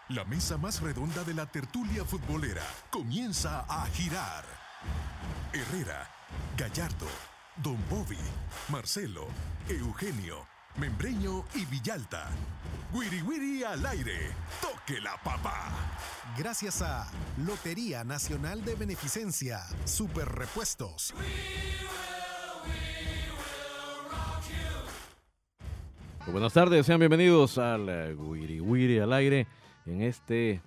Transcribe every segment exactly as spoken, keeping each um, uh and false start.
La mesa más redonda de la tertulia futbolera comienza a girar. Herrera, Gallardo, Don Bobby, Marcelo, Eugenio, Membreño y Villalta. Wiri Wiri al aire. ¡Toque la papá! Gracias a Lotería Nacional de Beneficencia, Super Repuestos. Buenas tardes, sean bienvenidos al uh, Wiri Wiri al aire en este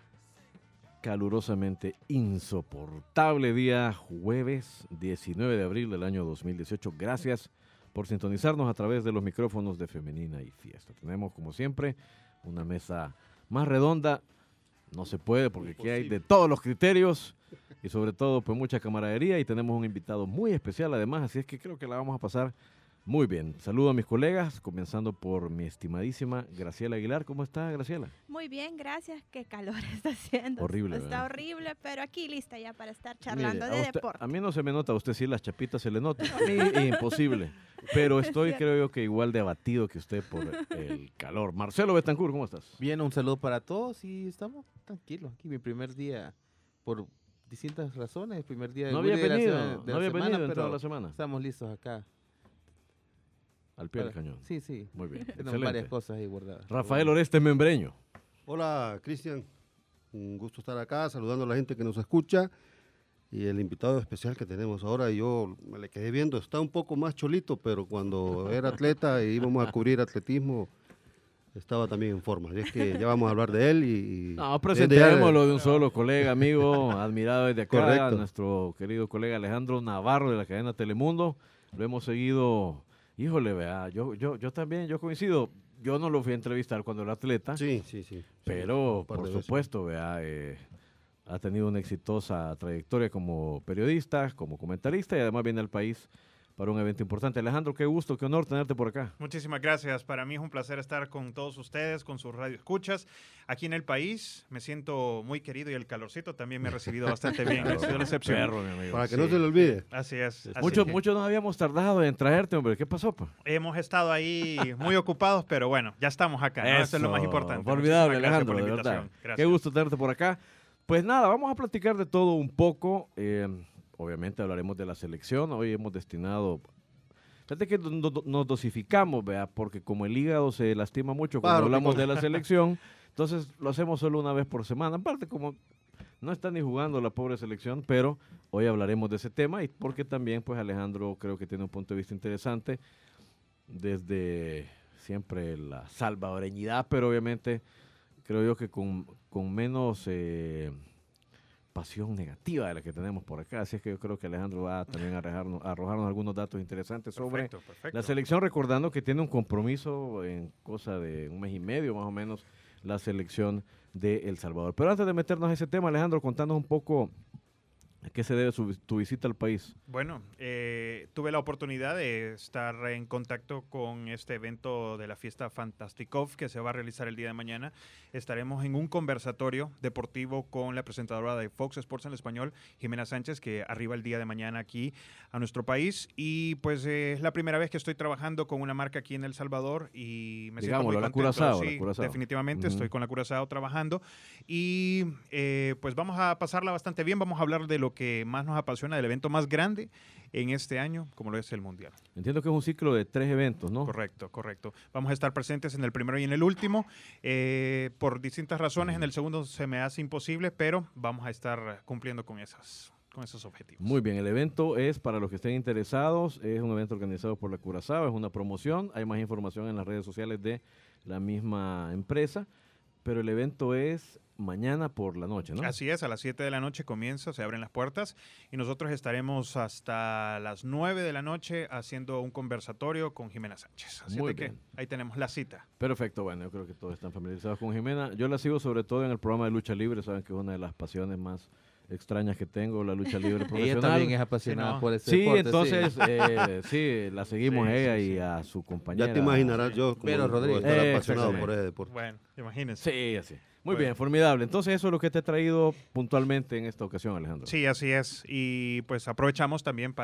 calurosamente insoportable día jueves diecinueve de abril del año dos mil dieciocho. Gracias por sintonizarnos a través de los micrófonos de Femenina y Fiesta. Tenemos como siempre una mesa más redonda, no se puede porque aquí hay de todos los criterios y sobre todo pues mucha camaradería y tenemos un invitado muy especial además, así es que creo que la vamos a pasar muy bien. Saludo a mis colegas, comenzando por mi estimadísima Graciela Aguilar. ¿Cómo está, Graciela? Muy bien, gracias. Qué calor está haciendo. Horrible, Está ¿verdad? horrible, pero aquí lista ya para estar charlando Mire, de a usted- deporte. A mí no se me nota, a usted sí las chapitas se le nota. A mí imposible. Pero estoy, cierto. creo yo, que igual de abatido que usted por el calor. Marcelo Betancourt, ¿cómo estás? Bien, un saludo para todos y estamos tranquilos. Aquí mi primer día, por distintas razones, el primer día de No había Willy de la venido, se- de no la había semana, venido en pero toda la semana. estamos listos acá. Al pie del Para- cañón. Sí, sí. Muy bien, Tenemos excelente. varias cosas ahí guardadas. Rafael Oreste Membreño. Hola, Cristian. Un gusto estar acá, saludando a la gente que nos escucha. Y el invitado especial que tenemos ahora, yo me le quedé viendo, está un poco más cholito, pero cuando era atleta e íbamos a cubrir atletismo, estaba también en forma. Así es que ya vamos a hablar de él y... y No, desde presentémoslo ya- de un solo colega, amigo, admirado desde acá, Correcto. nuestro querido colega Alejandro Navarro de la cadena Telemundo. Lo hemos seguido, híjole, vea, yo, yo, yo también, yo coincido, yo no lo fui a entrevistar cuando era atleta, Sí, sí, sí. pero un par por de veces. supuesto, vea, eh, ha tenido una exitosa trayectoria como periodista, como comentarista y además viene al país para un evento importante. Alejandro, qué gusto, qué honor tenerte por acá. Muchísimas gracias. Para mí es un placer estar con todos ustedes, con sus radioescuchas. Aquí en el país me siento muy querido y el calorcito también me ha recibido bastante bien. No ha sido la excepción. Perro, mi amigo. Para que Sí. no se le olvide. Así es. así Muchos que muchos nos habíamos tardado en traerte, hombre. ¿Qué pasó, pa? Hemos estado ahí muy ocupados, pero bueno, ya estamos acá. ¿no? Eso es lo más importante. Formidable, Muchísimas gracias Alejandro, por la de verdad. invitación. Qué Gracias. gusto tenerte por acá. Pues nada, vamos a platicar de todo un poco. Eh, obviamente hablaremos de la selección. Hoy hemos destinado... Fíjate que no- no- nos dosificamos, vea, porque como el hígado se lastima mucho cuando Claro, hablamos Picón. de la selección, entonces lo hacemos solo una vez por semana. Aparte, como no está ni jugando la pobre selección, pero hoy hablaremos de ese tema y porque también, pues Alejandro creo que tiene un punto de vista interesante desde siempre la salvadoreñidad, pero obviamente creo yo que con, con menos eh, pasión negativa de la que tenemos por acá. Así es que yo creo que Alejandro va también a arrojarnos, a arrojarnos algunos datos interesantes sobre Perfecto, perfecto. la selección, recordando que tiene un compromiso en cosa de un mes y medio más o menos la selección de El Salvador. Pero antes de meternos a ese tema, Alejandro, contanos un poco a qué se debe su- tu visita al país. Bueno, eh, tuve la oportunidad de estar en contacto con este evento de la fiesta Fantastikov que se va a realizar el día de mañana. Estaremos en un conversatorio deportivo con la presentadora de Fox Sports en español, Jimena Sánchez, que arriba el día de mañana aquí a nuestro país. Y pues eh, es la primera vez que estoy trabajando con una marca aquí en El Salvador y me siento muy Digámoslo, la contento. Curazao, la Sí, Curazao. definitivamente Ujú. estoy con la Curazao trabajando. Y eh, pues vamos a pasarla bastante bien. Vamos a hablar de lo que más nos apasiona, del evento más grande en este año, como lo es el Mundial. Entiendo que es un ciclo de tres eventos, ¿no? Correcto, correcto. Vamos a estar presentes en el primero y en el último. Eh, por distintas razones, en el segundo se me hace imposible, pero vamos a estar cumpliendo con esas, con esos objetivos. Muy bien, el evento es para los que estén interesados, es un evento organizado por la Curazao, es una promoción, hay más información en las redes sociales de la misma empresa, pero el evento es mañana por la noche, ¿no? Así es, a las siete de la noche comienza, se abren las puertas y nosotros estaremos hasta las nueve de la noche haciendo un conversatorio con Jimena Sánchez. Así Muy de que bien. ahí tenemos la cita. Perfecto, bueno, yo creo que todos están familiarizados con Jimena. Yo la sigo sobre todo en el programa de lucha libre, saben que es una de las pasiones más extrañas que tengo, la lucha libre Ella profesional. también es apasionada Sí, no. por ese Sí, deporte. entonces, eh, sí, la seguimos Sí, ella sí, y sí. a su compañera. Ya te imaginarás yo como Pero, Rodríguez. estar Eh, apasionado exactamente. por ese deporte. Bueno, imagínense. Sí, así. Muy Bueno. bien, formidable. Entonces eso es lo que te ha traído puntualmente en esta ocasión, Alejandro. Sí, así es. Y pues aprovechamos también para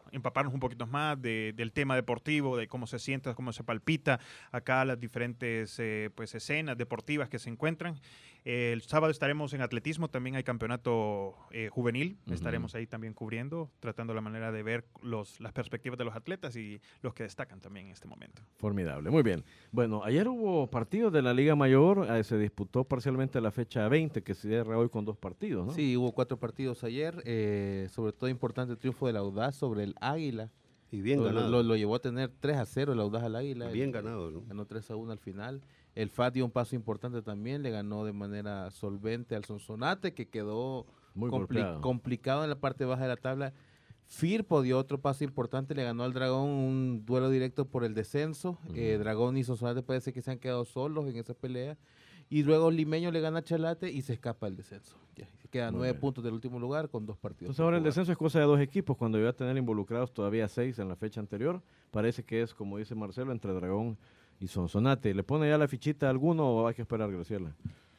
empaparnos un poquito más de, del tema deportivo, de cómo se siente, cómo se palpita acá las diferentes eh, pues, escenas deportivas que se encuentran. Eh, el sábado estaremos en atletismo, también hay campeonato eh, juvenil, uh-huh. estaremos ahí también cubriendo, tratando la manera de ver los, las perspectivas de los atletas y los que destacan también en este momento. Formidable, muy bien. Bueno, ayer hubo partidos de la Liga Mayor, eh, se disputó parcialmente la fecha veinte, que se cierra hoy con dos partidos, ¿no? Sí, hubo cuatro partidos ayer, eh, sobre todo importante el triunfo del Audaz sobre el Águila. Y bien lo, ganado. Lo, lo llevó a tener tres a cero el Audaz al Águila. Bien el, ganado, ¿no? Ganó tres a uno al final. El F A D dio un paso importante también, le ganó de manera solvente al Sonsonate, que quedó muy compli- complicado en la parte baja de la tabla. Firpo dio otro paso importante, le ganó al Dragón un duelo directo por el descenso. Uh-huh. eh, Dragón y Sonsonate parece que se han quedado solos en esa pelea. Y luego Limeño le gana a Chalate y se escapa el descenso. Ya, se quedan nueve bien. puntos del último lugar con dos partidos. Entonces ahora el descenso es cosa de dos equipos. Cuando iba a tener involucrados todavía seis en la fecha anterior, parece que es, como dice Marcelo, entre Dragón y Sonsonate. ¿Le pone ya la fichita a alguno o hay que esperar, Graciela?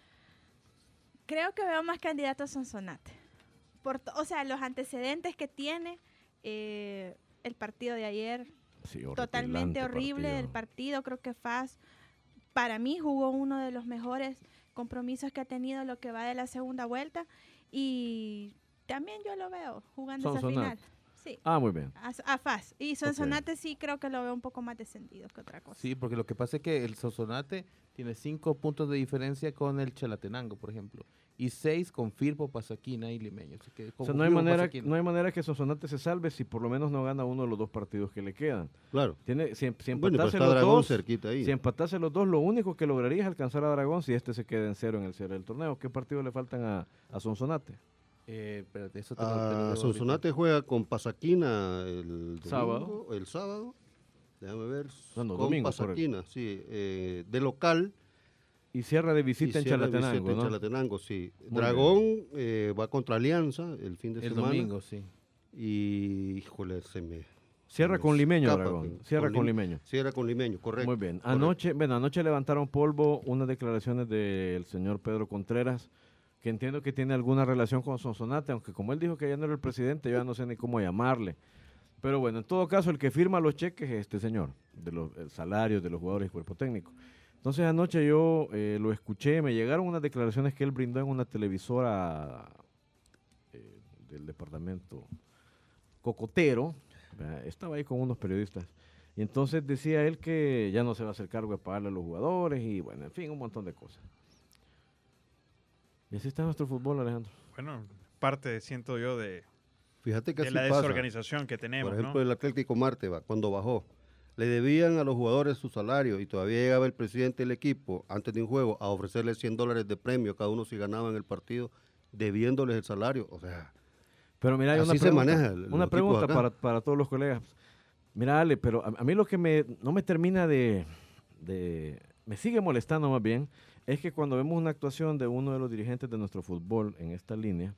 Creo que veo más candidatos a Sonsonate. Por to- o sea, los antecedentes que tiene eh, el partido de ayer, sí, totalmente horrible partido. El partido. Creo que F A S, para mí, jugó uno de los mejores compromisos que ha tenido lo que va de la segunda vuelta y también yo lo veo jugando esa final. Sí. Ah, muy bien. A, a F A S. Y Sonsonate okay. sí creo que lo veo un poco más descendido que otra cosa. Sí, porque lo que pasa es que el Sonsonate tiene cinco puntos de diferencia con el Chalatenango, por ejemplo, y seis con Firpo, Pasaquina y Limeño. Así que o sea, no hay, manera, no hay manera que Sonsonate se salve si por lo menos no gana uno de los dos partidos que le quedan. Claro. Tiene, si, si bueno, empatase los dos, cerquita ahí. si empatase los dos, lo único que lograría es alcanzar a Dragón si este se queda en cero en el cierre del torneo. ¿Qué partidos le faltan a, a Sonsonate? Eh, espérate, eso te ah, lo, Sonsonate juega con Pasaquina el domingo, sábado. el sábado. Déjame ver. No, no, con domingo, Pasaquina, sí. Eh, de local. Y cierra de visita en Chalatenango, ¿no? En Chalatenango, sí. Muy Dragón eh, va contra Alianza el fin de el semana. El domingo, sí. Y, híjole, se me... Cierra se con me Limeño, escapa, Dragón. Cierra con, con Limeño. Cierra con Limeño, correcto. Muy bien. Correcto. Anoche, bueno, anoche levantaron polvo unas declaraciones del señor Pedro Contreras, que entiendo que tiene alguna relación con Sonsonate, aunque como él dijo que ya no era el presidente, yo ya no sé ni cómo llamarle. Pero bueno, en todo caso, el que firma los cheques es este señor, de los salarios de los jugadores y cuerpo técnico. Entonces anoche yo eh, lo escuché, me llegaron unas declaraciones que él brindó en una televisora eh, del departamento Cocotero, ¿verdad? Estaba ahí con unos periodistas, y entonces decía él que ya no se va a hacer cargo de pagarle a los jugadores, y bueno, en fin, un montón de cosas. Y así está nuestro fútbol, Alejandro. Bueno, parte, siento yo, de, Fíjate que de la desorganización que tenemos. Por ejemplo, ¿no? el Atlético Marte, va, cuando bajó, le debían a los jugadores su salario y todavía llegaba el presidente del equipo antes de un juego a ofrecerles cien dólares de premio a cada uno si ganaban el partido, debiéndoles el salario. O sea, pero mira, hay así una se pregunta, maneja el, una pregunta para, para todos los colegas. Mira, Ale, pero a, a mí lo que me, no me termina de, de... me sigue molestando más bien, es que cuando vemos una actuación de uno de los dirigentes de nuestro fútbol en esta línea,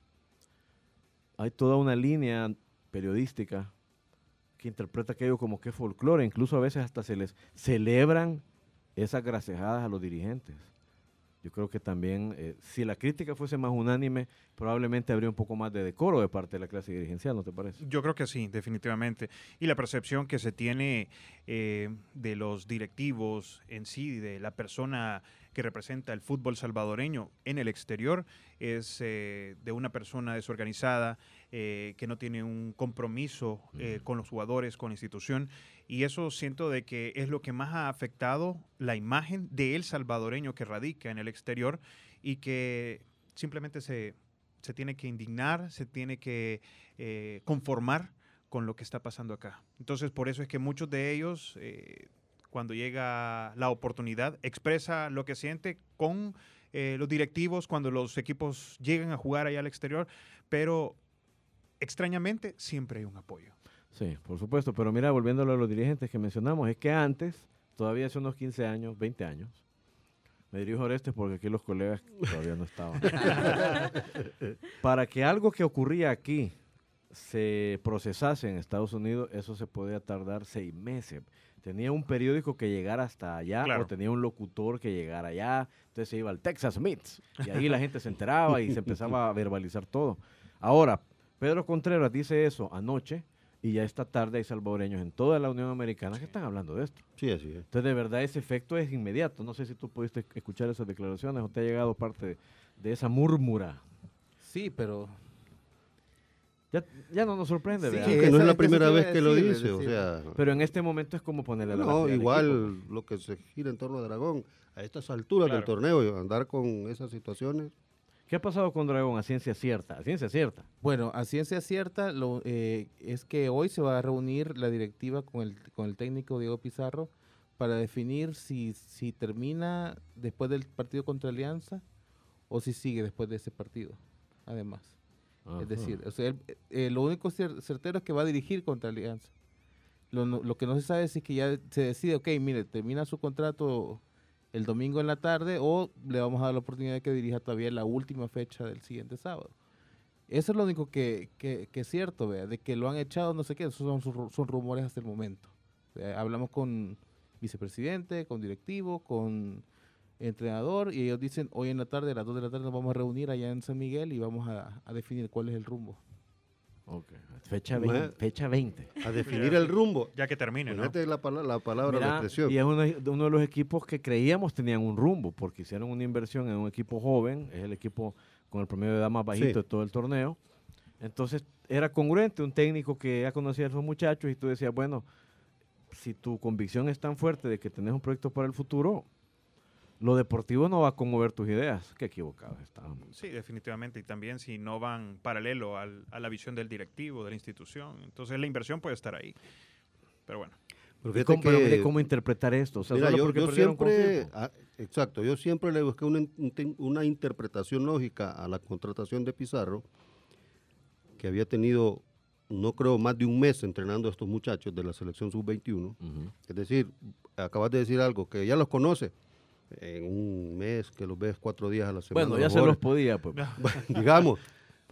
hay toda una línea periodística que interpreta aquello como que es folclore, incluso a veces hasta se les celebran esas gracejadas a los dirigentes. Yo creo que también, eh, si la crítica fuese más unánime, probablemente habría un poco más de decoro de parte de la clase dirigencial, ¿no te parece? Yo creo que sí, definitivamente. Y la percepción que se tiene eh, de los directivos en sí, de la persona que representa el fútbol salvadoreño en el exterior, es eh, de una persona desorganizada, eh, que no tiene un compromiso eh, con los jugadores, con la institución. Y eso siento de que es lo que más ha afectado la imagen de el salvadoreño que radica en el exterior y que simplemente se, se tiene que indignar, se tiene que eh, conformar con lo que está pasando acá. Entonces, por eso es que muchos de ellos, eh, cuando llega la oportunidad, expresa lo que siente con eh, los directivos cuando los equipos llegan a jugar allá al exterior, pero extrañamente siempre hay un apoyo. Sí, por supuesto, pero mira, volviéndolo a los dirigentes que mencionamos, es que antes, todavía hace unos quince años, veinte años, me dirijo a Orestes porque aquí los colegas todavía no estaban. Para que algo que ocurría aquí se procesase en Estados Unidos, eso se podía tardar seis meses. Tenía un periódico que llegara hasta allá, claro, o tenía un locutor que llegara allá, entonces se iba al Texas Meets, y ahí la gente se enteraba y se empezaba a verbalizar todo. Ahora, Pedro Contreras dice eso anoche, y ya esta tarde hay salvadoreños en toda la Unión Americana que están hablando de esto. Sí, así es. Entonces, de verdad, ese efecto es inmediato. No sé si tú pudiste escuchar esas declaraciones o te ha llegado parte de, de esa múrmura. Sí, pero... Ya, ya no nos sorprende, Sí, ¿verdad? Sí, que no es Esa- la eso primera te iba vez a que lo decir, es dice, o decir, sea... Pero en este momento es como ponerle la No, bandera al igual equipo. lo que se gira en torno a Dragón, a estas alturas Claro. del torneo, andar con esas situaciones... ¿Qué ha pasado con Dragón a ciencia cierta? A ciencia cierta. Bueno, a ciencia cierta lo, eh, es que hoy se va a reunir la directiva con el, con el técnico Diego Pizarro para definir si, si termina después del partido contra Alianza o si sigue después de ese partido, además. Ajá. Es decir, o sea, él, eh, lo único cier- certero es que va a dirigir contra Alianza. Lo, no- lo que no se sabe es si que ya se decide, ok, mire, termina su contrato el domingo en la tarde o le vamos a dar la oportunidad de que dirija todavía la última fecha del siguiente sábado. Eso es lo único que, que, que es cierto, vea, de que lo han echado, no sé qué, esos son, son, son rumores hasta el momento. Eh, hablamos con vicepresidente, con directivo, con entrenador y ellos dicen, hoy en la tarde, a las dos de la tarde nos vamos a reunir allá en San Miguel y vamos a, a definir cuál es el rumbo. Okay. Fecha, Ma- veinte, fecha veinte. A definir el rumbo. Ya que termine, ¿no? Ponete la, pala- la palabra, la Mira, expresión. y es uno, de uno de los equipos que creíamos tenían un rumbo, porque hicieron una inversión en un equipo joven, es el equipo con el promedio de edad más bajito Sí. de todo el torneo. Entonces era congruente, un técnico que ya conocía a esos muchachos y tú decías, bueno, si tu convicción es tan fuerte de que tenés un proyecto para el futuro, lo deportivo no va a conmover tus ideas. Qué equivocados estábamos. Sí, definitivamente. Y también si no van paralelo al- a la visión del directivo, de la institución. Entonces la inversión puede estar ahí. Pero bueno. Pero ¿Y fíjate cómo, pero que- mire cómo interpretar esto? O sea, Mira, solo yo, porque yo perdieron con siempre, Firpo. ah, exacto, yo siempre le busqué una, in- una interpretación lógica a la contratación de Pizarro, que había tenido, no creo, más de un mes entrenando a estos muchachos de la selección sub veintiuno. Ujú. Es decir, acabas de decir algo, que ya los conoce en un mes, que los ves cuatro días a la semana. Bueno, ya los se los jugadores, podía, pues. digamos.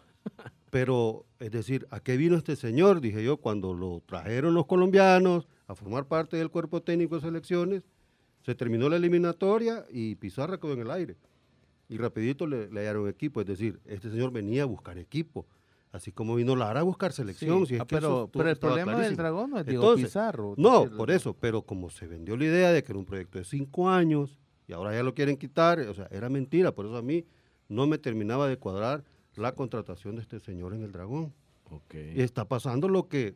Pero, es decir, ¿a qué vino este señor? Dije yo, cuando lo trajeron los colombianos a formar parte del cuerpo técnico de selecciones, se terminó la eliminatoria y Pizarro quedó en el aire. Y rapidito le, le hallaron equipo. Es decir, este señor venía a buscar equipo. Así como vino Lara a buscar selección. Sí, si es ah, que eso pero, estuvo- pero el estaba problema del clarísimo. Dragón no es Diego Entonces, Pizarro. es No, decir, por eso, pero como se vendió la idea de que era un proyecto de cinco años y ahora ya lo quieren quitar, o sea, era mentira, por eso a mí no me terminaba de cuadrar la contratación de este señor en el Dragón. Ok. Y está pasando lo que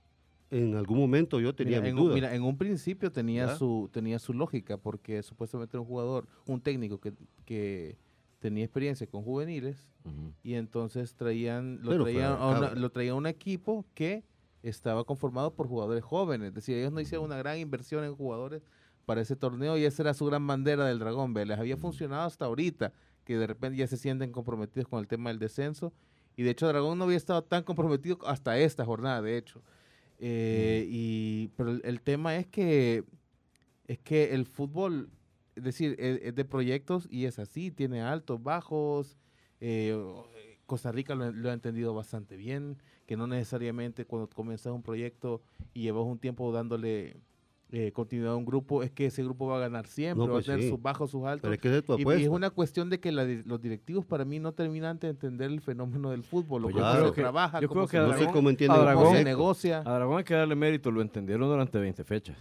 en algún momento yo tenía Mira, mis en, un- dudas. mira, en un principio tenía ¿Ya? su tenía su lógica porque supuestamente era un jugador, un técnico que, que tenía experiencia con juveniles Ujú. y entonces traían lo Pero traían fuera a de una- cabo. lo traía un equipo que estaba conformado por jugadores jóvenes, es decir, ellos no hicieron una gran inversión en jugadores para ese torneo y esa era su gran bandera del Dragón, ¿ve? Les había funcionado hasta ahorita, que de repente ya se sienten comprometidos con el tema del descenso y de hecho Dragón no había estado tan comprometido hasta esta jornada, de hecho. Eh, y, pero el, el tema es que es que el fútbol, es decir, es, es de proyectos y es así, tiene altos, bajos. eh, Costa Rica lo, lo ha entendido bastante bien, que no necesariamente cuando comienzas un proyecto y llevas un tiempo dándole eh, continuidad a un grupo, es que ese grupo va a ganar siempre, No, va pues a tener sí. sus bajos, sus altos. Pero es que es tu Y- Y, apuesta. es una cuestión de que la di- los directivos para mí no terminan de entender el fenómeno del fútbol, lo Pues que yo cómo creo se que- trabaja, yo cómo creo se, que a no Dragón- sé cómo entienden a el Dragón cómo se proyecto. negocia. A Dragón hay que darle mérito, lo entendieron durante veinte fechas.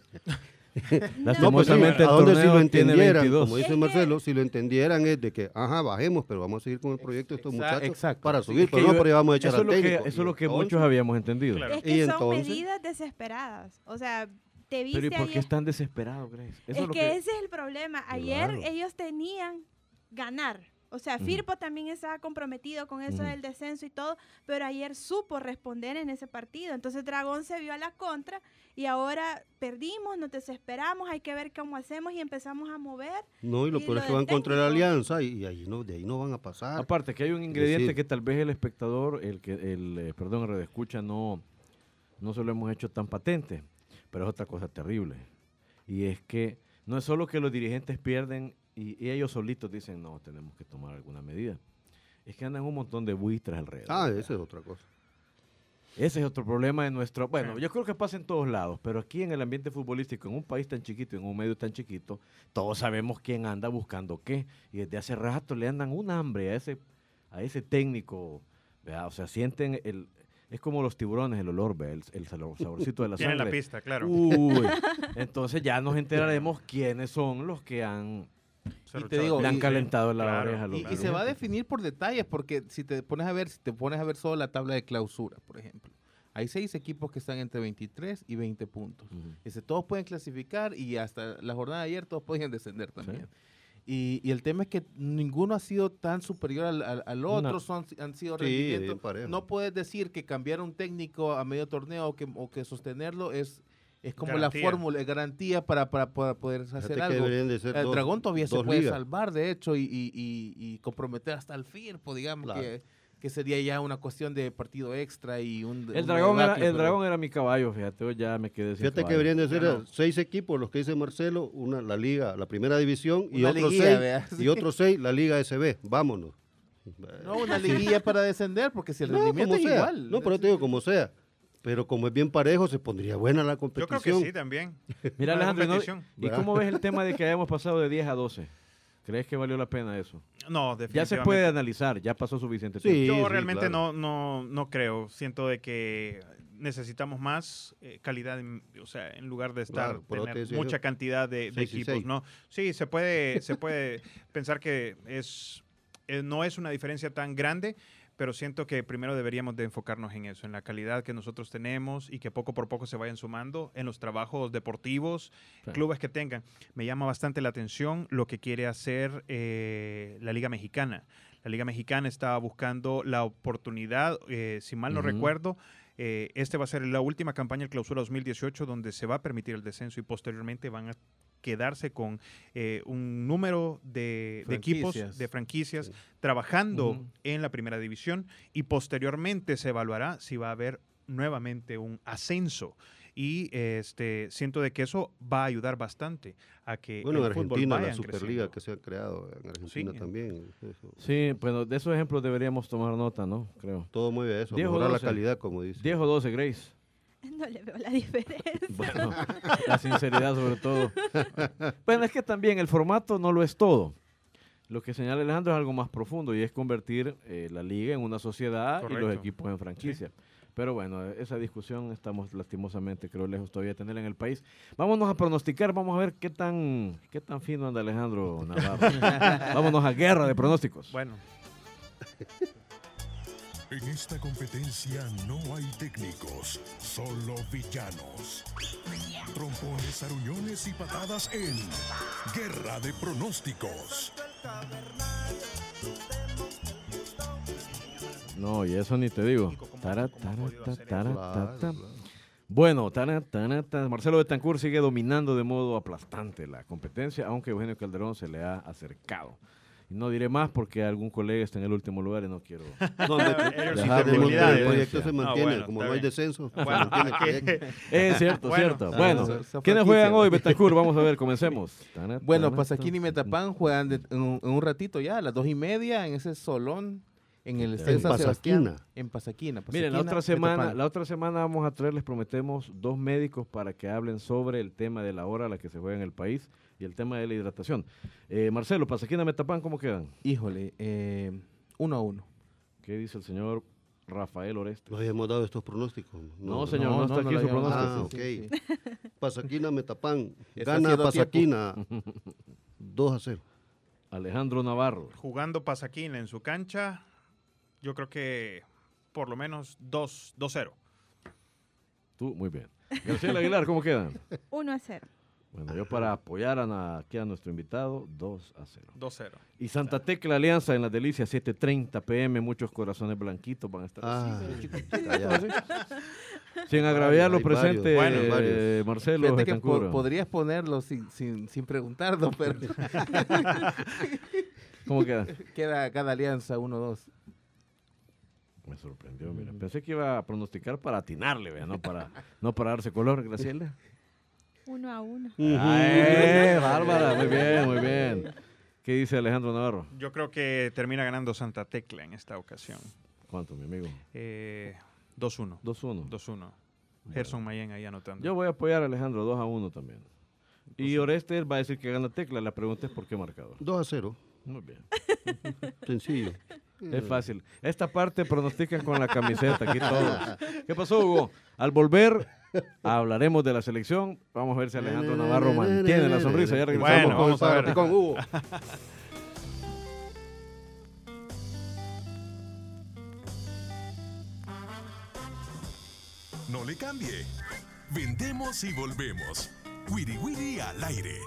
No, pues sí, Lastimosamente a el donde si torneo lo tiene entendieran, veintidós. como dice Es que- Marcelo, si lo entendieran es de que, ajá, bajemos, pero vamos a seguir con el proyecto de estos Exa- muchachos exacto. para Sí, subir, Es que pero no yo- por ahí vamos a echar eso es al lo que, técnico. eso es lo que Y muchos entonces, habíamos entendido. Claro. Es Y que son entonces- medidas desesperadas. O sea, te viste Pero ¿y por qué ayer- están desesperados, Grace? Eso Es lo que, ese es el problema. Ayer Claro. ellos tenían ganar. O sea, Ujú. Firpo también estaba comprometido con eso Ujú. del descenso y todo, pero ayer supo responder en ese partido. Entonces Dragón se vio a la contra y ahora perdimos, nos desesperamos, hay que ver cómo hacemos y empezamos a mover. No, y lo Y peor lo es que del van contra la técnico. alianza y, y ahí no, de ahí no van a pasar. Aparte que hay un ingrediente decir- que tal vez el espectador, el que el eh, perdón, el redescucha no no se lo hemos hecho tan patente, pero es otra cosa terrible. Y es que no es solo que los dirigentes pierden y, y ellos solitos dicen, "No, tenemos que tomar alguna medida." Es que andan un montón de buitres alrededor. Ah, esa es otra cosa. Ese es otro problema de nuestro... Bueno, Sí. yo creo que pasa en todos lados, pero aquí en el ambiente futbolístico, en un país tan chiquito, en un medio tan chiquito, todos sabemos quién anda buscando qué. Y desde hace rato le andan un hambre a ese, a ese técnico, ¿verdad? O sea, sienten el... es como los tiburones, el olor, ¿ve? el, el saborcito de la Tienen sangre. la pista, claro. Uy, entonces ya nos enteraremos quiénes son los que han, Y te digo, le han y- calentado la claro. oreja. a los Y, y se dirigentes. va a definir por detalles, porque si te pones a ver, si te pones a ver solo la tabla de clausura, por ejemplo, hay seis equipos que están entre veintitrés y veinte puntos. Ujú. Dice, todos pueden clasificar y hasta la jornada de ayer todos podían descender también. Y, y el tema es que ninguno ha sido tan superior al, al- al otro, Una- son, han sido Sí, rendimientos. bien parejo. No puedes decir que cambiar un técnico a medio torneo o que, o que sostenerlo es, es como Garantía. la fórmula, es garantía para, para, para poder hacer Fíjate que algo. deberían de ser El dos- Dragón todavía se dos puede ligas. salvar, de hecho, y, y- y- y comprometer hasta el Firpo, digamos, Claro. que, que sería ya una cuestión de partido extra y un El un dragón, era, debacle, el pero- dragón era mi caballo, fíjate, hoy ya me quedé sin Fíjate que caballo. deberían de ser Ya no. seis equipos, los que dice Marcelo, una la liga, la primera división, y Una otros liguilla, seis, vea, y sí. otros seis, la liga S B. Vámonos. No, una liguilla para descender, porque si el No, rendimiento como es sea. igual. No, pero te digo como sea. Pero como es bien parejo, se pondría buena la Yo competición. creo que sí también. Mira, Una Alejandro, ¿y no- competición. ¿y ¿Verdad? cómo ves el tema de que hayamos pasado de diez a doce? ¿Crees que valió la pena eso? No, Ya definitivamente. se puede analizar, ya pasó suficiente Sí. tiempo. Yo sí, realmente claro. no, no, no creo. Siento de que necesitamos más eh, calidad, en, o sea, en lugar de estar Claro, por eso te tener decía mucha yo. cantidad de, de Seis y equipos, seis. ¿no? Sí, se puede, se puede pensar que es eh, no es una diferencia tan grande, pero siento que primero deberíamos de enfocarnos en eso, en la calidad que nosotros tenemos y que poco por poco se vayan sumando en los trabajos deportivos, Sí. clubes que tengan. Me llama bastante la atención lo que quiere hacer eh, la Liga Mexicana. La Liga Mexicana está buscando la oportunidad, eh, si mal no Ujú. recuerdo, eh, este va a ser la última campaña del Clausura dos mil dieciocho donde se va a permitir el descenso y posteriormente van a quedarse con eh, un número de, de equipos, Franquicias. de franquicias, Sí. trabajando Ujú. en la primera división y posteriormente se evaluará si va a haber nuevamente un ascenso. Y este siento de que eso va a ayudar bastante a que Bueno, en el fútbol Argentina, la vayan Superliga creciendo. que se ha creado, en Argentina Sí. también. eso. Sí, bueno, de esos ejemplos deberíamos tomar nota, ¿no? Creo. Todo mueve a eso, diez o mejorar la doce. calidad, como dice. diez o doce, Grace. No le veo la diferencia. Bueno, la sinceridad sobre todo. Bueno, es que también el formato no lo es todo. Lo que señala Alejandro es algo más profundo y es convertir eh, la liga en una sociedad y los Correcto. equipos en franquicia. Pero bueno, esa discusión estamos lastimosamente, creo, lejos todavía de tenerla en el país. Vámonos a pronosticar, vamos a ver qué tan, qué tan fino anda Alejandro Navarro. Vámonos a guerra de pronósticos. Bueno, En esta competencia no hay técnicos, solo villanos. Trompones, aruñones y patadas en Guerra de Pronósticos. No, y eso ni te digo. Nico, ¿cómo- Tara, cómo ha tara, podido ta, hacer eso? tara, Claro, ta, ta. claro. Bueno, tara, tara, ta. Marcelo Betancourt sigue dominando de modo aplastante la competencia, aunque Eugenio Calderón se le ha acercado. Y no diré más porque algún colega está en el último lugar y no quiero. No, hombre, Ellos si sí tienen tenemos- utilidades. el proyecto se Ah, mantiene, bueno, como está no hay bien. descenso, se Bueno, mantiene el aquí- proyecto. Es cierto, Bueno. cierto. Ah, Bueno, esa- esa ¿quiénes franquicia, juegan hoy, güey. Betancourt? Vamos a ver, comencemos. Tara, Bueno, tara, Pasaquín y ta. Metapán juegan de- en, un, en un ratito ya, a las dos y media, en ese solón, en el En Estadio San Sebastián. Pasaquina. En Pasaquina. Miren, la Pasaquina, otra semana, Metapán. la otra semana vamos a traer, les prometemos, dos médicos para que hablen sobre el tema de la hora a la que se juega en el país y el tema de la hidratación. Eh, Marcelo, Pasaquina, Metapán, ¿cómo quedan? Híjole, eh, uno a uno. ¿Qué dice el señor Rafael Oreste? No habíamos dado estos pronósticos. No, señor, no, está aquí lo su habíamos pronóstico. dado, Ah, sí, ok. sí. Pasaquina, Metapán. Está Gana haciendo Pasaquina dos a cero. Alejandro Navarro. jugando Pasaquín en su cancha, yo creo que por lo menos dos cero. Tú, muy bien. García Aguilar, ¿cómo quedan? uno a cero. Bueno, yo para apoyar a na- aquí a nuestro invitado, dos a cero. dos cero. Y Santa Tecla Alianza en las Delicias, siete treinta pm, muchos corazones blanquitos van a estar Ah, así, callado. sin agraviar los Hay varios, presentes, bueno, eh, varios. Marcelo Fíjate que Betancourt. po- podrías ponerlo sin, sin, sin preguntarlo, pero ¿Cómo queda? queda cada alianza uno dos. Me sorprendió, mira. Pensé que iba a pronosticar para atinarle, vea, no para, no para darse color, Graciela. Uno a uno. ¡Ay, Bárbara! Muy bien, muy bien. ¿Qué dice Alejandro Navarro? Yo creo que termina ganando Santa Tecla en esta ocasión. ¿Cuánto, mi amigo? Eh, dos uno. dos uno. dos uno. Gerson Mayen ahí anotando. Yo voy a apoyar a Alejandro dos a uno también. Y Oreste va a decir que gana Tecla. La pregunta es por qué marcador. dos a cero. Muy bien. Sencillo. Es fácil. Esta parte pronostican con la camiseta, aquí todos. ¿Qué pasó, Hugo? Al volver, hablaremos de la selección. Vamos a ver si Alejandro Navarro mantiene la sonrisa. Ya regresamos. Bueno, vamos a ver. Con Hugo. No le cambie. Vendemos y volvemos. Wiri Wiri al aire.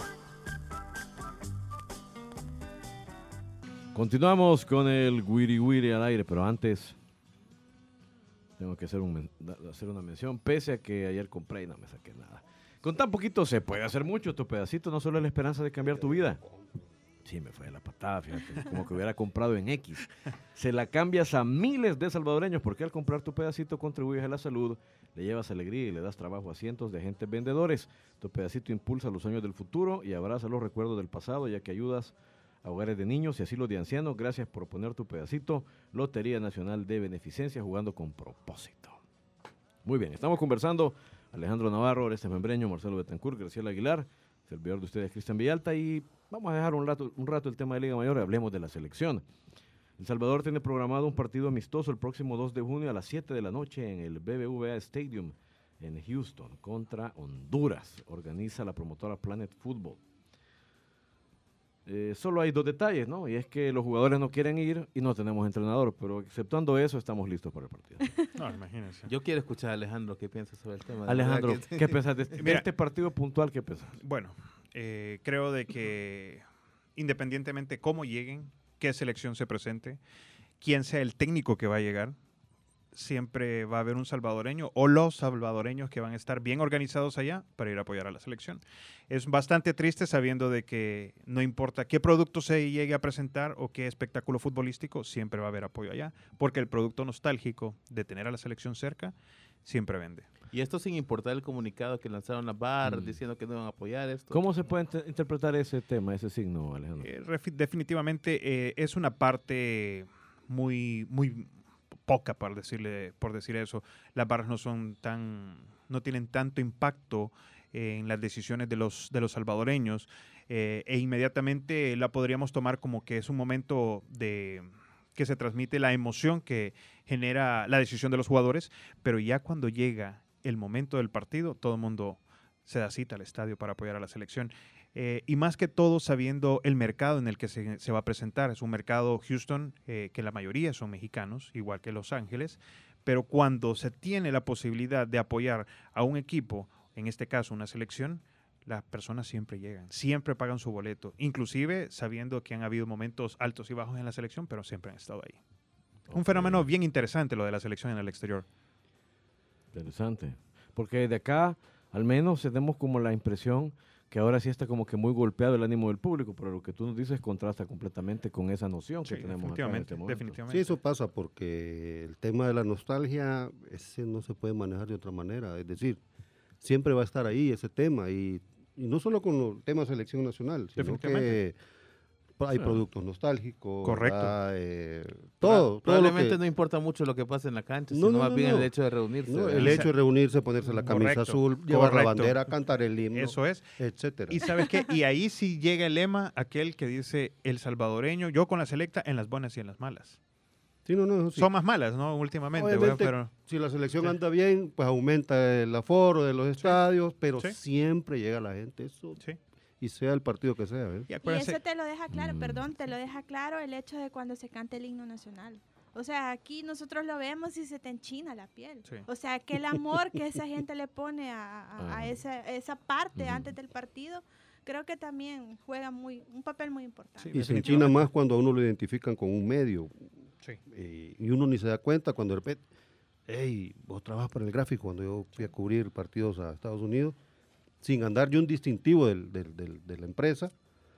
Continuamos con el Wiri Wiri al aire, pero antes tengo que hacer, un, hacer una mención, pese a que ayer compré y no me saqué nada. Con tan poquito se puede hacer mucho. Tu pedacito no solo es la esperanza de cambiar tu vida. Sí, me fue de la patada, fíjate, como que hubiera comprado en X. Se la cambias a miles de salvadoreños porque al comprar tu pedacito contribuyes a la salud, le llevas alegría y le das trabajo a cientos de agentes vendedores. Tu pedacito impulsa los sueños del futuro y abraza los recuerdos del pasado, ya que ayudas a hogares de niños y asilos de ancianos. Gracias por poner tu pedacito. Lotería Nacional de Beneficencia, jugando con propósito. Muy bien, estamos conversando Alejandro Navarro, Orestes Membreño, Marcelo Betancourt, Graciela Aguilar, servidor de ustedes Cristian Villalta, y vamos a dejar un rato, un rato el tema de Liga Mayor y hablemos de la selección. El Salvador tiene programado un partido amistoso el próximo dos de junio a las siete de la noche en el B B V A Stadium en Houston contra Honduras. Organiza la promotora Planet Football. Eh, solo hay dos detalles, ¿no? Y es que los jugadores no quieren ir y no tenemos entrenador, pero exceptuando eso estamos listos para el partido. No, imagínense. Yo quiero escuchar a Alejandro qué piensa sobre el tema. Alejandro, que... ¿qué piensas de, de Mira, este partido puntual? ¿Qué piensas? Bueno, eh, creo de que independientemente cómo lleguen, qué selección se presente, quién sea el técnico que va a llegar, siempre va a haber un salvadoreño o los salvadoreños que van a estar bien organizados allá para ir a apoyar a la selección. Es bastante triste sabiendo de que no importa qué producto se llegue a presentar o qué espectáculo futbolístico, siempre va a haber apoyo allá, porque el producto nostálgico de tener a la selección cerca siempre vende. Y esto sin importar el comunicado que lanzaron las barras Mm. diciendo que no iban a apoyar esto. ¿Cómo se puede int- interpretar ese tema, ese signo, Alejandro? Eh, refi- definitivamente eh, es una parte muy, muy poca, por decirle, por decir eso. Las barras no son tan, no tienen tanto impacto eh, en las decisiones de los, de los salvadoreños, eh, e inmediatamente la podríamos tomar como que es un momento de que se transmite la emoción que genera la decisión de los jugadores, pero ya cuando llega el momento del partido, todo el mundo se da cita al estadio para apoyar a la selección. Eh, y más que todo sabiendo el mercado en el que se, se va a presentar. Es un mercado Houston, eh, que la mayoría son mexicanos, igual que Los Ángeles, pero cuando se tiene la posibilidad de apoyar a un equipo, en este caso una selección, las personas siempre llegan, siempre pagan su boleto, inclusive sabiendo que han habido momentos altos y bajos en la selección, pero siempre han estado ahí. Ok. Un fenómeno bien interesante lo de la selección en el exterior. Interesante. Porque de acá, al menos, tenemos como la impresión que ahora sí está como que muy golpeado el ánimo del público, pero lo que tú nos dices contrasta completamente con esa noción Sí, que tenemos acá en definitivamente, este momento. definitivamente. Sí, eso pasa porque el tema de la nostalgia, ese no se puede manejar de otra manera. Es decir, siempre va a estar ahí ese tema. Y, y no solo con el tema de selección nacional, sino Definitivamente. que hay Sí. productos nostálgicos. Correcto. ¿verdad? Eh, todo. todo lo Probablemente que- no importa mucho lo que pase en la cancha, No, sino no, más no, bien no. el hecho de reunirse. No, ¿verdad? el hecho de reunirse, ponerse la camisa Correcto, azul, llevar la correcto. bandera, cantar el himno, Eso es. etcétera. Y sabes qué, y ahí sí llega el lema, aquel que dice el salvadoreño, yo con la selecta en las buenas y en las malas. Sí, no, no, eso sí. Son más malas, ¿no? Últimamente, ¿verdad? Obviamente, Pero si la selección Sí. anda bien, pues aumenta el aforo de los estadios, pero Sí. siempre llega la gente, eso, sí. y sea el partido que sea. ¿eh? Y Y acuérdense, eso te lo deja claro, Mm. perdón, te lo deja claro el hecho de cuando se canta el himno nacional. O sea, aquí nosotros lo vemos y se te enchina la piel. Sí. O sea, que el amor que esa gente le pone a, a- a Ah. esa, esa parte Ujú. antes del partido, creo que también juega muy un papel muy importante. Sí. Y se enchina definitivamente. más cuando a uno lo identifican con un medio, sí. eh, y uno ni se da cuenta cuando de repente, hey, vos trabajas para el gráfico, cuando yo fui a cubrir partidos a Estados Unidos, sin andar yo un distintivo del- del- del- de la empresa,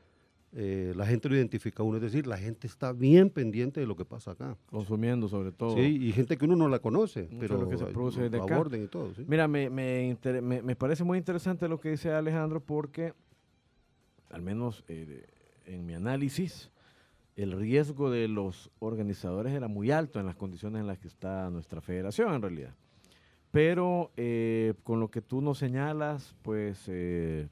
eh, la gente lo identifica a uno, es decir, la gente está bien pendiente de lo que pasa acá. Consumiendo sobre todo. Sí, y gente que uno no la conoce, Mucho pero de lo que se eh, produce lo desde acá. aborden y todo. ¿sí? Mira, me, me, inter- me- me parece muy interesante lo que dice Alejandro porque, al menos eh, en mi análisis, el riesgo de los organizadores era muy alto en las condiciones en las que está nuestra federación en realidad. Pero eh, con lo que tú nos señalas, pues eh,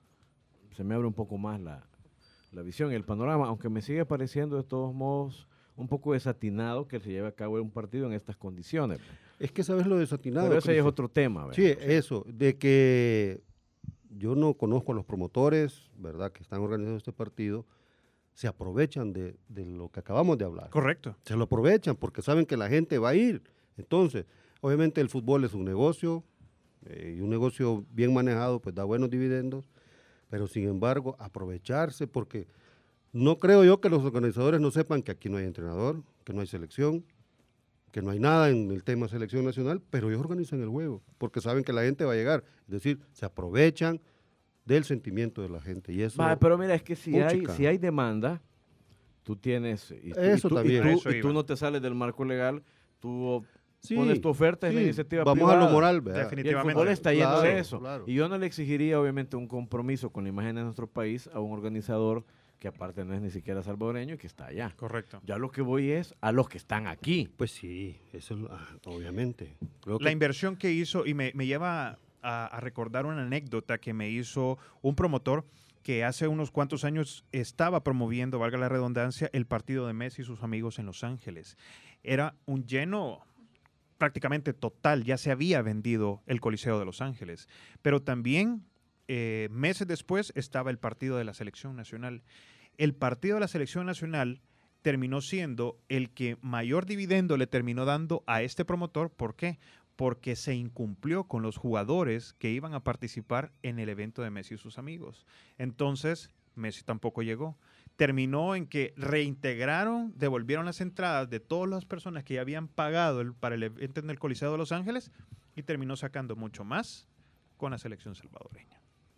se me abre un poco más la, la visión y el panorama, aunque me sigue pareciendo de todos modos un poco desatinado que se lleve a cabo un partido en estas condiciones. Es que sabes lo desatinado. Pero ese Cristian. es otro tema. ¿verdad? Sí, eso, de que yo no conozco a los promotores, ¿verdad?, que están organizando este partido, se aprovechan de, de lo que acabamos de hablar. Correcto. Se lo aprovechan porque saben que la gente va a ir. Entonces, obviamente el fútbol es un negocio, eh, y un negocio bien manejado pues da buenos dividendos, pero sin embargo aprovecharse, porque no creo yo que los organizadores no sepan que aquí no hay entrenador, que no hay selección, que no hay nada en el tema selección nacional, pero ellos organizan el juego, porque saben que la gente va a llegar. Es decir, se aprovechan del sentimiento de la gente. Y eso, Va, pero mira, es que si hay, puchica. si hay demanda, tú tienes... Y tú, Eso y tú, también. Y A tú, eso y tú iba. no te sales del marco legal, tú Sí, pones tu oferta en la sí, iniciativa vamos privada. a lo moral, ¿verdad? Y el Definitivamente. fútbol está lleno Claro, de eso. claro. Y yo no le exigiría, obviamente, un compromiso con la imagen de nuestro país a un organizador que aparte no es ni siquiera salvadoreño y que está allá. Correcto. Ya lo que voy es a los que están aquí. Pues sí, eso es lo- ah, obviamente. Creo La que- inversión que hizo, y me, me lleva a, a recordar una anécdota que me hizo un promotor que hace unos cuantos años estaba promoviendo, valga la redundancia, el partido de Messi y sus amigos en Los Ángeles. Era un lleno prácticamente total, ya se había vendido el Coliseo de Los Ángeles, pero también eh, meses después estaba el partido de la Selección Nacional. El partido de la Selección Nacional terminó siendo el que mayor dividendo le terminó dando a este promotor. ¿Por qué? Porque se incumplió con los jugadores que iban a participar en el evento de Messi y sus amigos. Entonces, Messi tampoco llegó. Terminó en que reintegraron, devolvieron las entradas de todas las personas que ya habían pagado el, para el evento en el Coliseo de Los Ángeles y terminó sacando mucho más con la selección salvadoreña.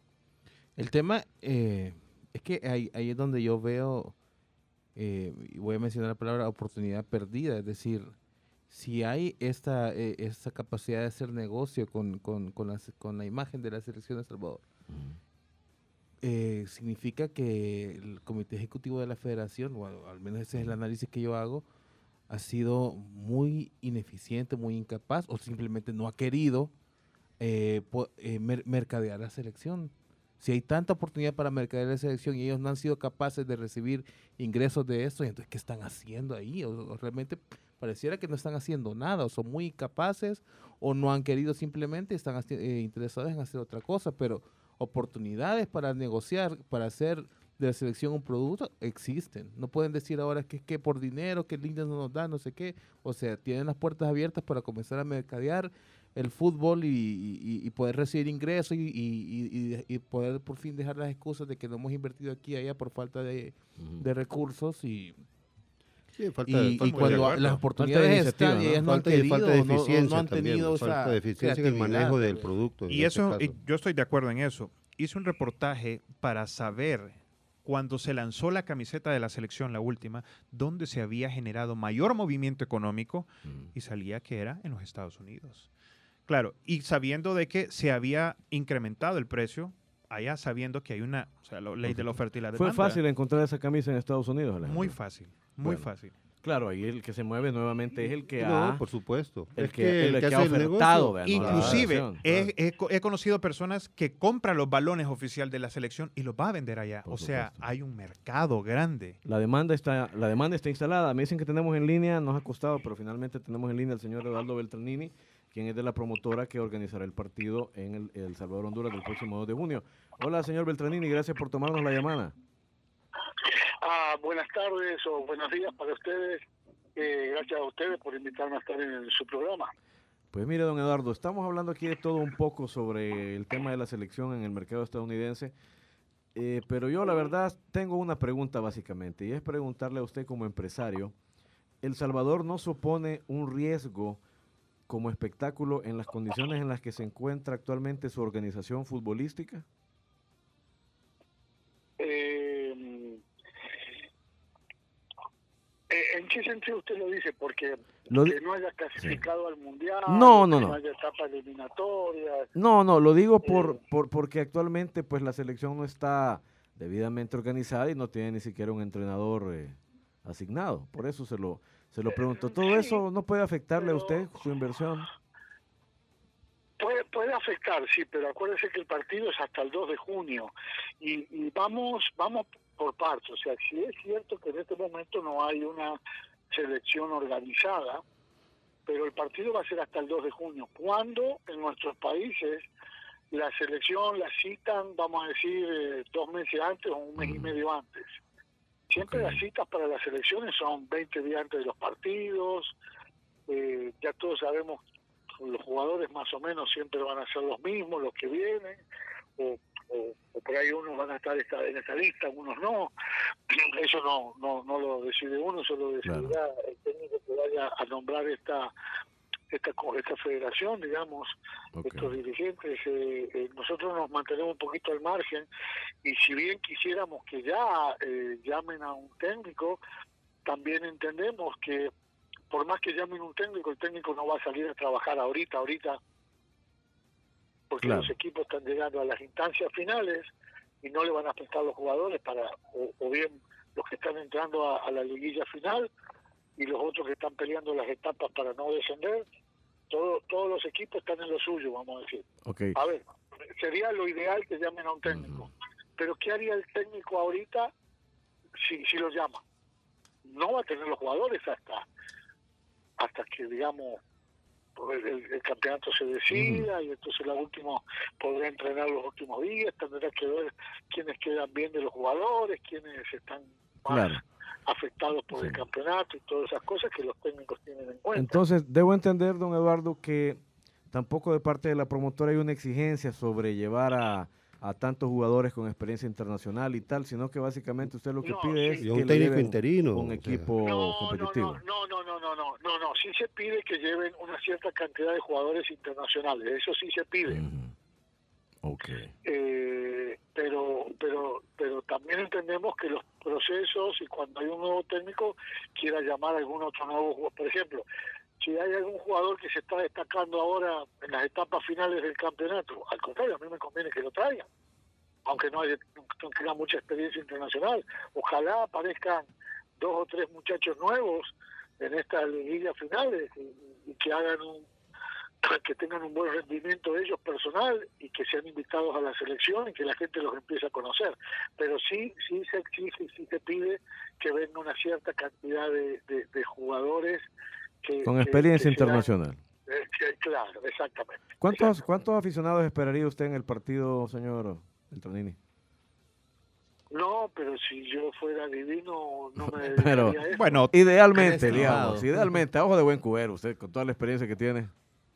El tema eh, es que ahí, ahí es donde yo veo, eh, y voy a mencionar la palabra oportunidad perdida, es decir, si hay esta, eh, esta capacidad de hacer negocio con, con, con, la, con la imagen de la selección de El Salvador, eh, significa que el comité ejecutivo de la federación, o al menos ese es el análisis que yo hago, ha sido muy ineficiente, muy incapaz, o simplemente no ha querido eh, po- eh, mer- mercadear la selección. Si hay tanta oportunidad para mercadear la selección y ellos no han sido capaces de recibir ingresos de esto, entonces ¿qué están haciendo ahí? O, o realmente pareciera que no están haciendo nada, o son muy incapaces, o no han querido simplemente, están haci- eh, interesados en hacer otra cosa, pero oportunidades para negociar, para hacer de la selección un producto, existen. No pueden decir ahora que es que por dinero, que el India no nos da, no sé qué. O sea, tienen las puertas abiertas para comenzar a mercadear el fútbol y, y- y poder recibir ingresos y, y- y- y poder por fin dejar las excusas de que no hemos invertido aquí y allá por falta de, de recursos y, Sí, falta y, de- y muy de cuando acuerdo. las Falta oportunidades de iniciativa, están y ¿no? ellas no han falta, de- querido, falta de no- no, eficiencia no han también, tenido esa falta de eficiencia en el creatividad, manejo del tal vez. producto. en Y este eso, caso. y yo estoy de acuerdo en eso. Hice un reportaje para saber, cuando se lanzó la camiseta de la selección, la última, dónde se había generado mayor movimiento económico, y salía que era en los Estados Unidos. Claro, y sabiendo de que se había incrementado el precio, allá sabiendo que hay una, o sea, la ley de la oferta y la Fue demanda. fácil encontrar esa camisa en Estados Unidos, Alejandro. Muy fácil, muy Bueno. fácil. Claro, ahí el que se mueve nuevamente es el que No, ha, por supuesto. el Es que, el que ha hace el ofertado. negocio. ¿verdad? No, la Inclusive, selección. he, he co- he conocido personas que compran los balones oficial de la selección y los va a vender allá. Por o sea, supuesto. hay un mercado grande. La demanda está, la demanda está instalada. Me dicen que tenemos en línea, nos ha costado, pero finalmente tenemos en línea al señor Eduardo Beltranini, quien es de la promotora que organizará el partido en el, El Salvador Honduras del próximo dos de junio. Hola, señor Beltranini, gracias por tomarnos la llamada. Ah, buenas tardes o buenos días para ustedes. Eh, gracias a ustedes por invitarme a estar en su programa. Pues mire, don Eduardo, estamos hablando aquí de todo un poco sobre el tema de la selección en el mercado estadounidense, eh, pero yo la verdad tengo una pregunta básicamente, y es preguntarle a usted como empresario, ¿El Salvador no supone un riesgo como espectáculo en las condiciones en las que se encuentra actualmente su organización futbolística? Eh, eh, ¿En qué sentido usted lo dice? Porque Lo di- que no haya clasificado al Mundial, No, no, que no. no haya etapas eliminatorias. No, no, lo digo por, Eh. por porque actualmente pues la selección no está debidamente organizada y no tiene ni siquiera un entrenador eh, asignado. Por eso se lo se lo pregunto. ¿Todo Sí, eso no puede afectarle a pero- usted su inversión? Puede, puede afectar, sí, pero acuérdese que el partido es hasta el dos de junio y, y vamos vamos por partes. O sea, si es cierto que en este momento no hay una selección organizada, pero el partido va a ser hasta el dos de junio, cuando en nuestros países la selección la citan, vamos a decir, eh, dos meses antes o un mes y medio antes. Siempre okay. Las citas para las selecciones son veinte días antes de los partidos, eh, ya todos sabemos, los jugadores más o menos siempre van a ser los mismos, los que vienen, o, o, o por ahí unos van a estar esta, en esta lista, unos no. Eso no no no lo decide uno, eso lo decidirá claro. El técnico que vaya a nombrar esta esta esta federación, digamos, okay. Estos dirigentes. Eh, eh, nosotros nos mantenemos un poquito al margen, y si bien quisiéramos que ya eh, llamen a un técnico, también entendemos que por más que llamen un técnico, el técnico no va a salir a trabajar ahorita, ahorita, porque claro. Los equipos están llegando a las instancias finales y no le van a prestar los jugadores para, o, o bien los que están entrando a, a la liguilla final y los otros que están peleando las etapas para no descender. Todo, todos los equipos están en lo suyo, vamos a decir. Okay. A ver, sería lo ideal que llamen a un técnico, uh-huh. Pero ¿qué haría el técnico ahorita si, si lo llama? No va a tener los jugadores hasta hasta que, digamos, el, el, el campeonato se decida, uh-huh. Y entonces la última podrá entrenar los últimos días, tendrá que ver quiénes quedan bien de los jugadores, quiénes están más claro. Afectados por sí. El campeonato y todas esas cosas que los técnicos tienen en cuenta. Entonces, debo entender, don Eduardo, que tampoco de parte de la promotora hay una exigencia sobre llevar a, a tantos jugadores con experiencia internacional y tal, sino que básicamente usted lo que no, pide sí. es un que técnico le interino, un equipo no, competitivo. No, no, no, no, no, no, no, sí se pide que lleven una cierta cantidad de jugadores internacionales, eso sí se pide. Uh-huh. Okay. Eh, pero, pero, pero también entendemos que los procesos y cuando hay un nuevo técnico quiera llamar a algún otro nuevo jugador, por ejemplo, si hay algún jugador que se está destacando ahora en las etapas finales del campeonato, al contrario, a mí me conviene que lo traigan, aunque no, haya, no tenga mucha experiencia internacional. Ojalá aparezcan dos o tres muchachos nuevos en estas liguillas finales y, y que hagan un que tengan un buen rendimiento de ellos personal y que sean invitados a la selección y que la gente los empiece a conocer. Pero sí, sí se exige, sí se pide que venga una cierta cantidad de, de, de jugadores que, con experiencia que, que internacional. Sean, eh, que, claro, exactamente. ¿Cuántos, exactamente. ¿Cuántos aficionados esperaría usted en el partido, señor Beltranini? No, pero si yo fuera divino, no me pero, dedicaría a eso. Bueno, idealmente, digamos, idealmente, a ojo de buen cubero, usted con toda la experiencia que tiene.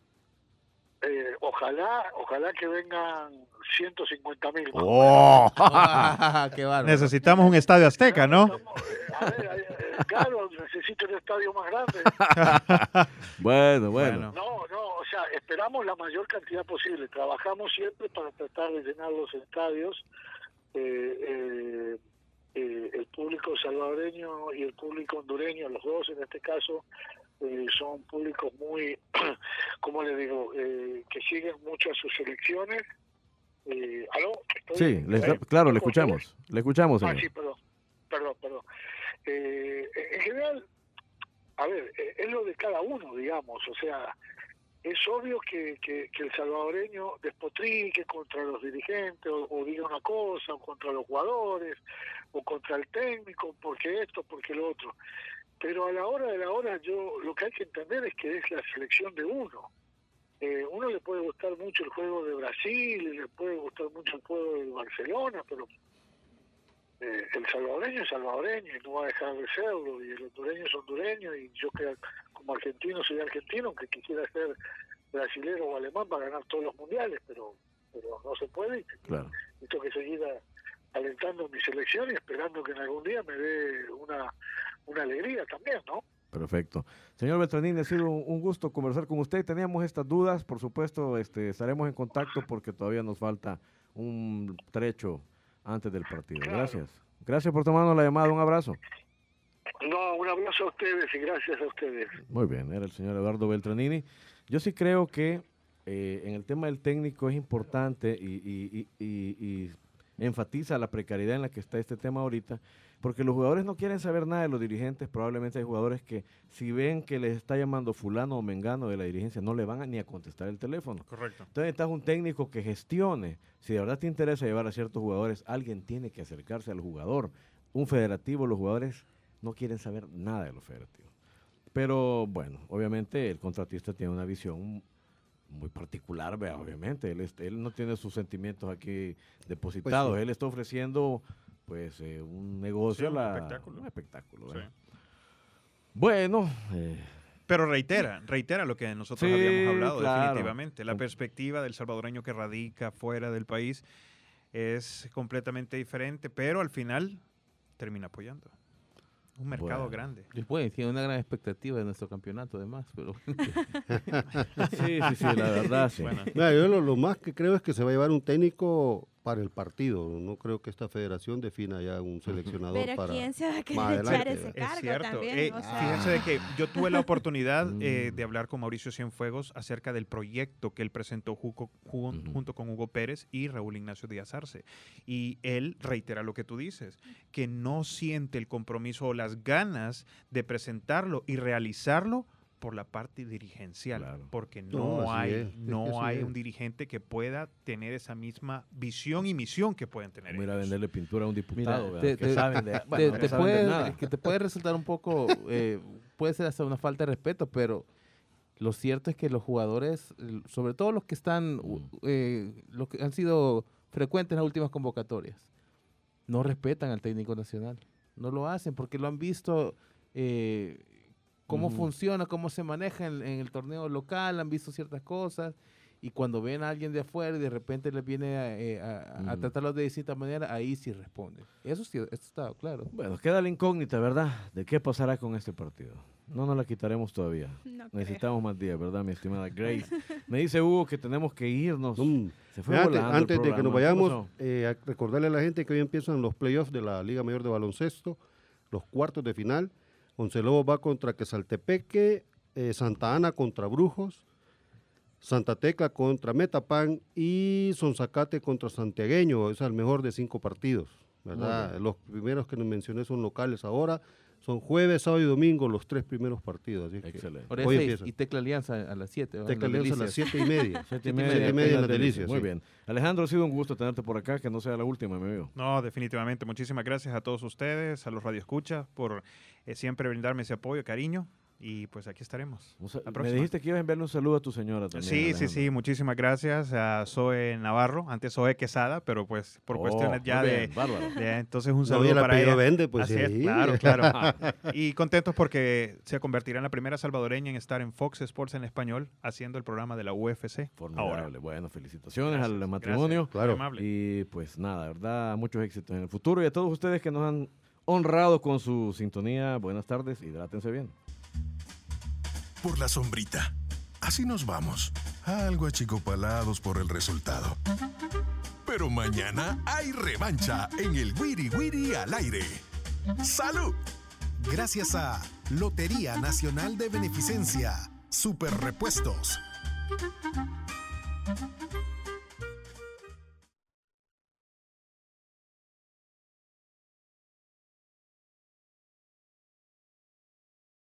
Eh, ojalá, ojalá que vengan ciento cincuenta mil. ¡Oh! ¡Qué bárbaro! Necesitamos un estadio azteca, ¿no? Estamos, a ver, eh, claro, necesito un estadio más grande. bueno, bueno. No, no, o sea, esperamos la mayor cantidad posible. Trabajamos siempre para tratar de llenar los estadios. Eh, eh, eh, el público salvadoreño y el público hondureño, los dos en este caso, eh, son públicos muy, como le digo, eh, que siguen mucho a sus selecciones. Eh, ¿Aló? Sí, le, eh, claro, le escuchamos. Le escuchamos, señor. Ah, sí, perdón, perdón, perdón. Eh, en general, a ver, eh, es lo de cada uno, digamos, o sea, es obvio que, que, que el salvadoreño despotrique contra los dirigentes o, o diga una cosa, o contra los jugadores, o contra el técnico, porque esto, porque lo otro. Pero a la hora de la hora, yo lo que hay que entender es que es la selección de uno. Eh, uno le puede gustar mucho el juego de Brasil, le puede gustar mucho el juego de Barcelona, pero eh, el salvadoreño es salvadoreño y no va a dejar de serlo, y el hondureño es hondureño, y yo que como argentino soy argentino, aunque quisiera ser brasilero o alemán para ganar todos los mundiales, pero pero no se puede, y claro. Tengo que seguir a, alentando mi selección y esperando que en algún día me dé una, una alegría también, ¿no? Perfecto. Señor Beltranini, ha sido un gusto conversar con usted. Teníamos estas dudas, por supuesto, este, estaremos en contacto porque todavía nos falta un trecho antes del partido. Claro. Gracias. Gracias por tomarnos la llamada. Un abrazo. No, un abrazo a ustedes y gracias a ustedes. Muy bien, era el señor Eduardo Beltranini. Yo sí creo que eh, en el tema del técnico es importante y, y, y, y, y enfatiza la precariedad en la que está este tema ahorita, porque los jugadores no quieren saber nada de los dirigentes. Probablemente hay jugadores que si ven que les está llamando fulano o mengano de la dirigencia, no le van a ni a contestar el teléfono. Correcto. Entonces necesitas un técnico que gestione. Si de verdad te interesa llevar a ciertos jugadores, alguien tiene que acercarse al jugador. Un federativo, los jugadores no quieren saber nada de los federativos. Pero bueno, obviamente el contratista tiene una visión muy particular, vea, obviamente. Él, es- él no tiene sus sentimientos aquí depositados. Pues sí. Él está ofreciendo pues eh, un negocio, Sí, un a la- espectáculo. un espectáculo, Sí. ¿verdad? Bueno, eh, Pero reitera, reitera lo que nosotros Sí, habíamos hablado claro. definitivamente. La perspectiva del salvadoreño que radica fuera del país es completamente diferente, pero al final termina apoyando. Un mercado Bueno. grande. Y pues, tiene una gran expectativa de nuestro campeonato, además. Pero sí, sí, sí, la verdad, sí. Bueno, Mira, yo lo, lo más que creo es que se va a llevar un técnico para el partido. No creo que esta federación defina ya un seleccionador Pero para... ¿quién se va a más querer adelante, echar ese ¿verdad? es cargo cierto. también? Eh, O sea, Fíjense de que yo tuve la oportunidad eh, Mm. de hablar con Mauricio Cienfuegos acerca del proyecto que él presentó juco- jun- Ujú. junto con Hugo Pérez y Raúl Ignacio Díaz Arce. Y él reitera lo que tú dices, que no siente el compromiso o las ganas de presentarlo y realizarlo por la parte dirigencial, Claro. porque No, no, así hay, es, es que no así hay es. un dirigente que pueda tener esa misma visión y misión que pueden tener Vamos a ir a ellos. venderle pintura a un Mira, diputado, te- ¿verdad? que te- saben de, te, bueno, no te saben de puede, nada. que te puede resultar un poco, eh, puede ser hasta una falta de respeto, pero lo cierto es que los jugadores, eh, sobre todo los que están, u- Mm. eh, los que han sido frecuentes en las últimas convocatorias, no respetan al técnico nacional. No lo hacen porque lo han visto eh, cómo Ujú. funciona, cómo se maneja en, en el torneo local, han visto ciertas cosas. Y cuando ven a alguien de afuera y de repente les viene a, eh, a- a Ujú. tratarlos de distinta manera, ahí sí responden. Eso sí, esto está claro. Bueno, queda la incógnita, ¿verdad? ¿De qué pasará con este partido? No nos la quitaremos todavía. no creo. Necesitamos más días, ¿verdad, mi estimada Grace? Me dice Hugo que tenemos que irnos. Mm. Se fue Mira, antes volando el antes de que nos programa. ¿Qué vayamos, pasó? eh, a recordarle a la gente que hoy empiezan los playoffs de la Liga Mayor de Baloncesto, los cuartos de final. Once Lobos va contra Quesaltepeque, eh, Santa Ana contra Brujos, Santa Tecla contra Metapan y Sonzacate contra Santiagueño. Es el mejor de cinco partidos, ¿verdad? bien. Los primeros que nos mencioné son locales ahora. Son jueves, sábado y domingo los tres primeros partidos. Así que Excelente. Por Hoy eso empieza. y Tecla Alianza a las siete. Tecla Alianza a las siete y media. Siete y Siete media, y media en las Delicias. Delicias. Muy sí. bien. Alejandro, ha sido un gusto tenerte por acá, que no sea la última, mi amigo. No, definitivamente. Muchísimas gracias a todos ustedes, a los radioescuchas, por eh, siempre brindarme ese apoyo, cariño. Y pues aquí estaremos. Un sa- La Me próxima. dijiste que ibas a enviarle un saludo a tu señora también. Sí, sí, Alejandro. sí. Muchísimas gracias a Zoe Navarro, antes Zoe Quesada, pero pues por Oh, cuestiones ya muy de, bien, bárbaro. de- Entonces un No, y saludo el para apellido ella. vende, pues Así es, sí. claro, claro. Y contentos porque se convertirá en la primera salvadoreña en estar en Fox Sports en español haciendo el programa de la U F C. Formidable. Ahora. Bueno, felicitaciones Gracias, al matrimonio. gracias, Claro. muy amable. Y pues nada, verdad, muchos éxitos en el futuro. Y a todos ustedes que nos han honrado con su sintonía, buenas tardes, hidrátense bien. Por la sombrita. Así nos vamos, algo achicopalados por el resultado. Pero mañana hay revancha en el Wiri Wiri al aire. ¡Salud! Gracias a Lotería Nacional de Beneficencia, Super Repuestos.